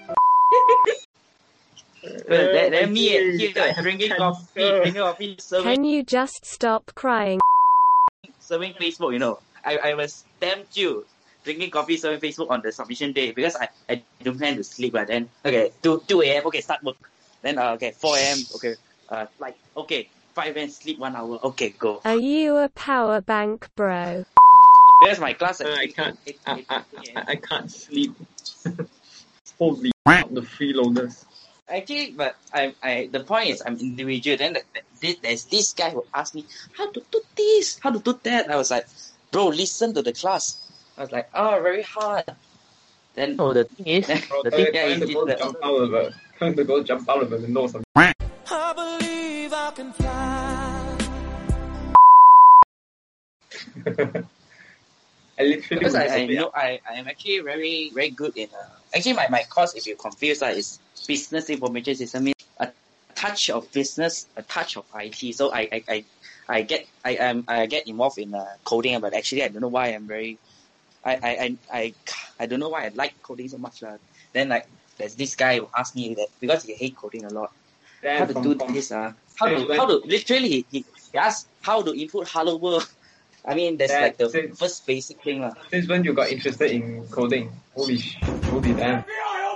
Then, then me here drinking coffee, drinking coffee, serving, Can you just stop crying? serving Facebook. You know, I I was damn chill. Drinking coffee, serving Facebook on the submission day because I, I don't plan to sleep. But then okay, two two a.m. okay, start work. Then uh, okay, four a.m. okay, uh like okay, five a.m. sleep one hour. Okay, go. Are you a power bank bro? Because my class at Uh, I eight- can't. eight- I, eight I, a.m. I, I can't sleep. Holy the freeloaders. Actually, but I I the point is I'm individual. Then the, the, there's this guy who asked me how to do this, how to do that. I was like, bro, listen to the class. I was like, oh, very hard. Then No, the thing is, Bro, the trying, thing yeah, trying to it's go the- jump out of it. Trying to go jump out of the window or something. I believe I can fly. I literally because I, I would- know I, I am actually very very good in uh, actually my, my course, if you're confused, uh, is business information system, means a touch of business, a touch of I T. So I I, I, I get I um I get involved in uh, coding, but actually I don't know why I'm very I, I, I, I, I don't know why I like coding so much. Uh. Then like there's this guy who asked me that because he hate coding a lot. Damn, how to from- do from- this uh how Since to when- how to literally he, he he asked how to input hello world. I mean that's That- like the since- first basic thing lah. Since when you got interested in coding? Holy sh- holy damn.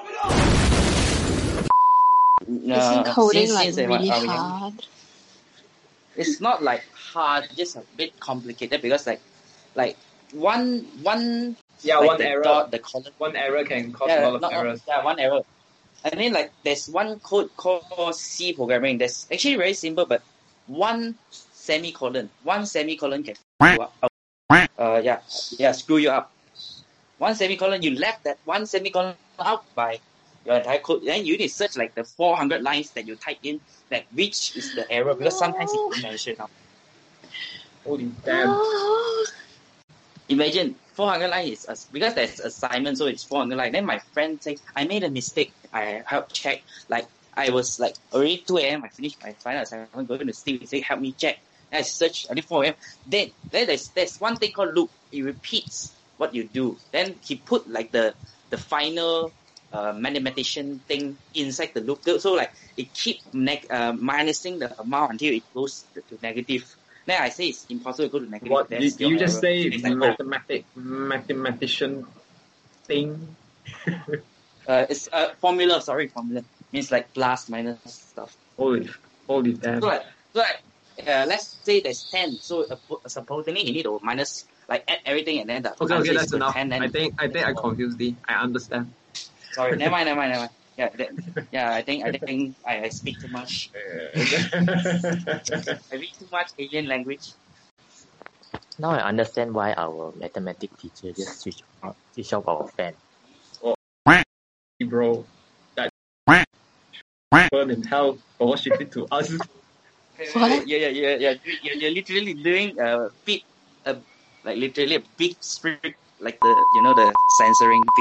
Isn't Uh, coding since- like since I was- really I was young. hard? It's not like hard, just a bit complicated because like like one one Yeah, like one the error. dot, the column. One error can cause Yeah, a lot of not- not- errors. yeah, one error. And then like there's one code called C programming that's actually very simple, but one semicolon, one semicolon can screw you up. Uh, yeah, yeah, screw you up. One semicolon, you left that one semicolon out by your entire code. Then you need to search like the four hundred lines that you type in, that which is the error, because sometimes it won't mention out. Holy damn. Imagine four hundred lines is a, because there's assignment, so it's four hundred lines. Then my friend says, I made a mistake. I help check. Like I was like already two a.m. I finished my final assignment. I'm going to sleep. He said, help me check. Then I search until four a.m. Then then there's there's one thing called loop. It repeats what you do. Then he put like the the final uh, mathematician thing inside the loop. So like it keep neg- uh, minusing the amount until it goes to, to negative. Then I say it's impossible to go to negative. What That's did you your just error. say? It's like, oh, Mathematic mathematician thing. Uh, it's a formula, sorry, formula. Means like plus, minus stuff. Holy, holy damn. So like, so like uh, let's say there's ten. So uh, supposedly you need to minus, like add everything and then the Okay, answer okay, is that's to enough. ten. Then I think, I think I confused thee. I understand. Sorry, never mind, never mind, never mind. Yeah, that, yeah. I think I think I, I speak too much. I read too much alien language. Now I understand why our mathematics teacher just switch off, switch off our fan. Bro, that burn in hell for what she did to us. What? Yeah, yeah, yeah, yeah. You're, you're literally doing a big, a like literally a big script, like the you know the censoring bit.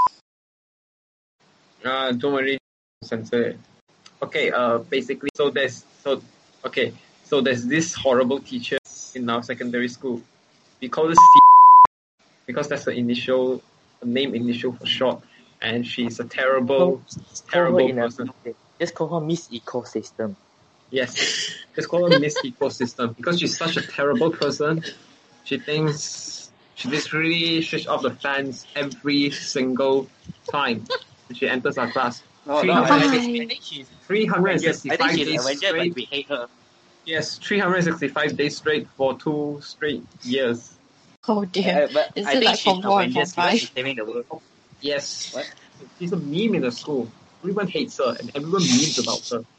Uh, don't worry, censor it. Okay, uh, basically, so there's, so, okay, so there's this horrible teacher in our secondary school. We call this C because that's the initial, the name initial for short, and she's a terrible, terrible in a- person. Just call her Miss Ecosystem. Yes, just call her Miss Ecosystem because she's such a terrible person. She thinks she just really switch off the fans every single time she enters our class. No, Three no, I, I, hundred think, Why? I think she's three hundred Avengers. I sixty-five think she's days Avenger, but straight. we hate her. Yes, three hundred sixty-five days straight for two straight years. Oh dear. Uh, but Is I it think like she's Form four and Form Avengers because five? she's saving the world. Yes. What? She's a meme in the school. Everyone hates her and everyone memes about her.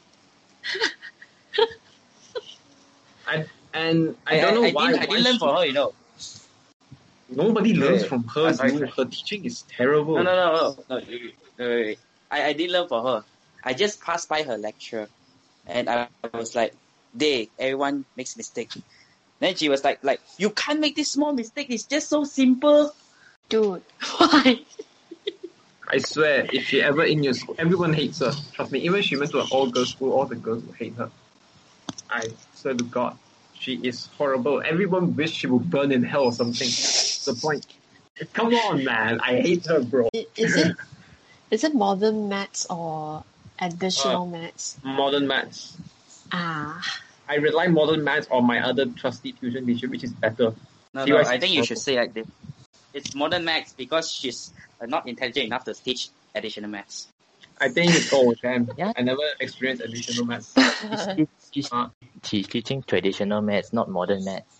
I, and I don't know I, why. Didn't, I why didn't learn she- for her, you know. Nobody learns Yeah. from her. Ah, sorry, dude. sorry. Her teaching is terrible. No, no, no, no. no wait, wait, wait, wait. I, I didn't learn for her. I just passed by her lecture, and I, I was like, "Day, everyone makes mistake." Then she was like, "Like you can't make this small mistake. It's just so simple." Dude, why? I swear, if she ever in your school, everyone hates her. Trust me, even she went to an all-girls school, all the girls will hate her. I swear to God, she is horrible. Everyone wish she would burn in hell or something. That's the point. Come on, man. I hate her, bro. I- Is it is it modern maths or additional maths? Modern maths. Ah, I rely modern maths on my other trusty tuition teacher, which is better. No, T no. Y C I think you is should say like this. It's modern maths because she's uh, not intelligent enough to teach additional maths. I think it's all damn. Yeah. I never experienced additional maths. She's, she's, Uh, she's teaching traditional maths, not modern maths.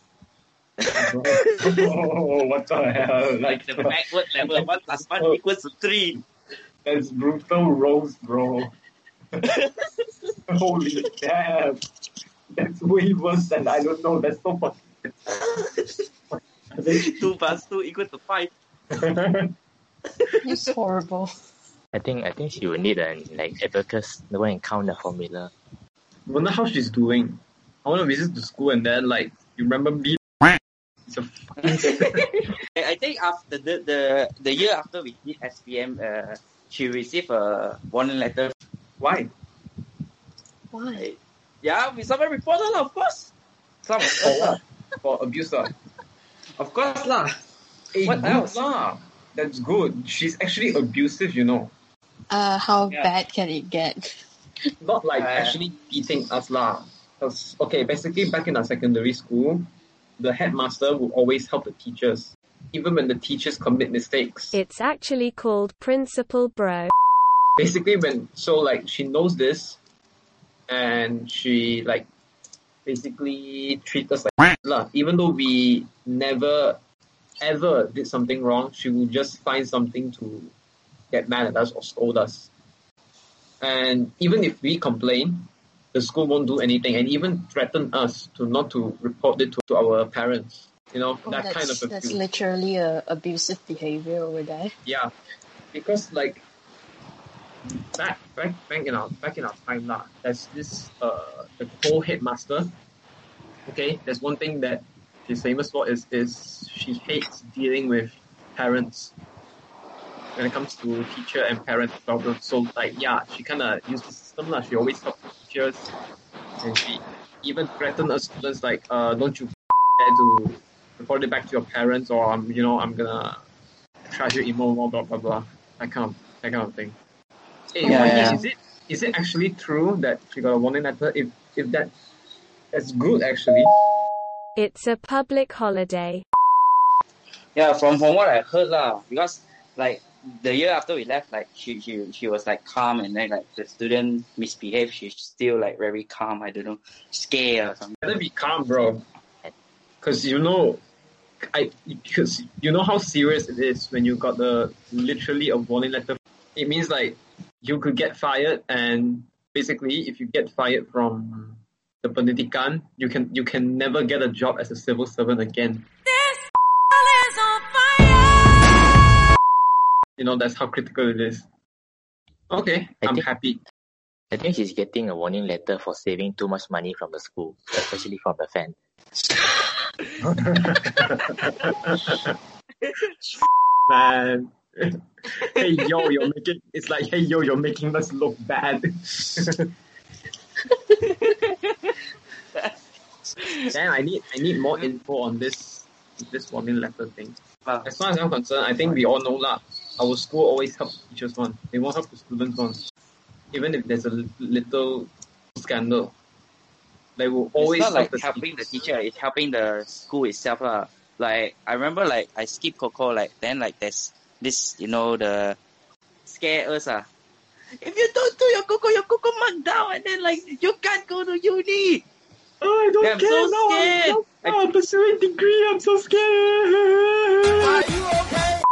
oh, what the hell? Like the backward level, one plus one equals to three. That's brutal roast, bro. Holy damn. That's way worse than, I don't know, that's so fucking... Two plus two equals to five. It's horrible. I think I think she will need a like abacus to go and count the formula. Wonder how she's doing. I want to visit the school and then like you remember me. It's a fucking I I think after the, the the year after we did S P M, uh, she received a warning letter. Why? Why? Yeah, we someone reported her, of course. Some For what? For abuse lah. of course lah. Hey, What good else? lah. That's good. She's actually abusive, you know. Uh, how Yeah. bad can it get? Not like Uh, actually beating us lah. 'Cause, okay, basically back in our secondary school, the headmaster would always help the teachers, even when the teachers commit mistakes. It's actually called Principal Bro. Basically, when so like she knows this, and she like basically treat us like lah. Even though we never ever did something wrong, she will just find something to get mad at us or scold us. And even if we complain, the school won't do anything and even threaten us to not to report it to, to our parents. You know, Oh, that that's, kind of that's abuse. literally a abusive behavior over there. Yeah, because like back back back in our back in our time lah, there's this uh the co-headmaster. Okay, there's one thing that she's famous for is is she hates dealing with parents when it comes to teacher and parent problems. So like yeah, she kind of used the system lah. She always helped teachers, and she even threatened us students like uh don't you dare to report it back to your parents or I'm you know I'm gonna trash your email blah blah blah blah that kind of that kind of thing. Hey, Yeah, Wendy, yeah. is it is it actually true that she got a warning letter? If if that that's good actually. It's a public holiday. Yeah, from from what I heard lah, because like the year after we left, like she she she was like calm, and then like the student misbehaved, she's still like very calm. I don't know, scared or something. Better be calm, bro. Because you know, I because you know how serious it is when you got the literally a warning letter. It means like you could get fired, and basically, if you get fired from the pendidikan, you can you can never get a job as a civil servant again. is on fire. You know that's how critical it is. Okay, I I'm think- happy. I think she's getting a warning letter for saving too much money from the school, especially from the fan. Man. Hey yo, you're making it's like hey yo, you're making us look bad. Damn, I need I need more info on this this warning letter thing. Wow. As far as I'm concerned, I think we all know lah. Our school always helps teachers one. They won't help the students one. Even if there's a li- little scandal. They will always It's not like help the helping the teachers. teacher, it's helping the school itself lah. Like I remember, like I skip Coco, like then like there's this, you know, the scare us ah. If you don't do your Coco, your Coco mark down, and then like you can't go to uni. Oh, I don't Yeah, I'm care so now. scared. I'm, I'm pursuing degree. I'm so scared. Are you okay?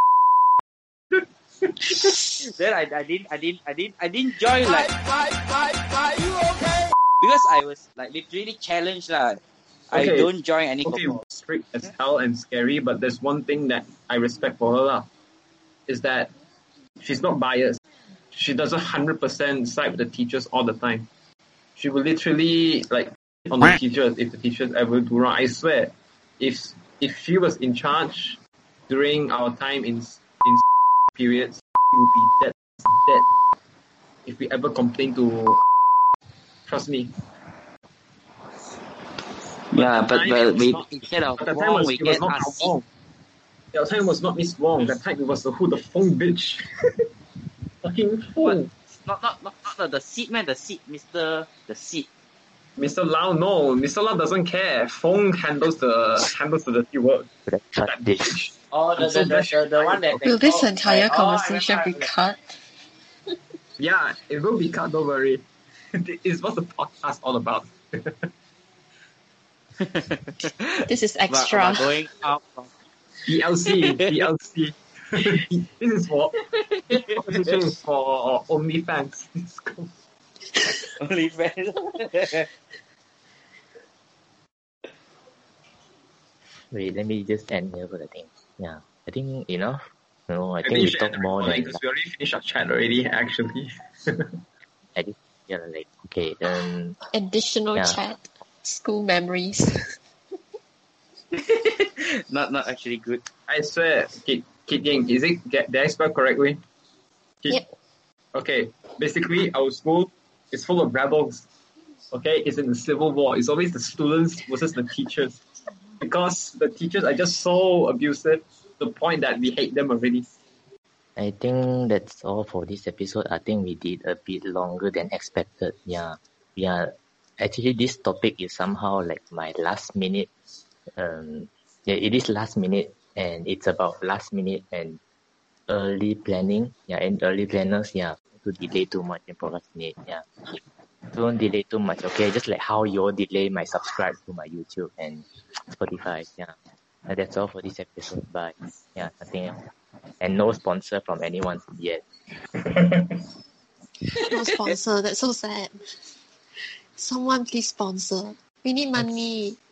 Then I, I didn't I didn't I didn't I didn't join Are, like are, are, are you okay? because I was like literally challenged lah. I Okay. don't join any Okay, Coco. strict as hell and scary, but there's one thing that I respect for her lah, is that she's not biased. She doesn't hundred percent side with the teachers all the time. She will literally like on the teachers if the teachers ever do wrong. I swear, if if she was in charge during our time in in periods, she would be dead dead. If we ever complain to, trust me. Yeah, but time but it was we not- instead of But that time wrong, was, we it was get not our our seat. Wong. That time was not Miss Wong. That time it was the who the phone bitch. Fucking phone. Not not not, not the, the seat man, the seat, Mister the seat. Mister Lau, no. Mister Lau doesn't care. Phone handles the handles the dirty work. That That dish. bitch. Oh, I'm the so the, glad the, she the, the one that, that Will this oh, entire like, oh, I conversation be remember- cut? Yeah, it will be cut, don't worry. It's what the podcast all about. This is But- extra. but going out from D L C, D L C. This is for this conversation is for OnlyFans. OnlyFans. Wait, let me just end here for the thing. Yeah, I think enough. No, I I think think you we should talk end the more recording than because we already finished our chat already, actually. I did. Yeah, like okay, then Additional yeah. chat. School memories. not not actually good. I swear, Kid, Kid Yang, is it, did I spell correctly? Kid, Yep. Okay, basically our school is full of rebels. Okay, it's in the civil war. It's always the students versus the teachers. Because the teachers are just so abusive to the point that we hate them already. I think that's all for this episode. I think we did a bit longer than expected. Yeah, we are actually this topic is somehow like my last minute. Um, yeah, it is last minute, and it's about last minute and early planning. Yeah, and early planners. Yeah, to delay too much and procrastinate. Yeah, don't delay too much. Okay, just like how you all delay my subscribe to my YouTube and Spotify. Yeah, and that's all for this episode. Bye. Yeah, nothing else. And no sponsor from anyone yet. No sponsor. That's so sad. Someone please sponsor. We need money.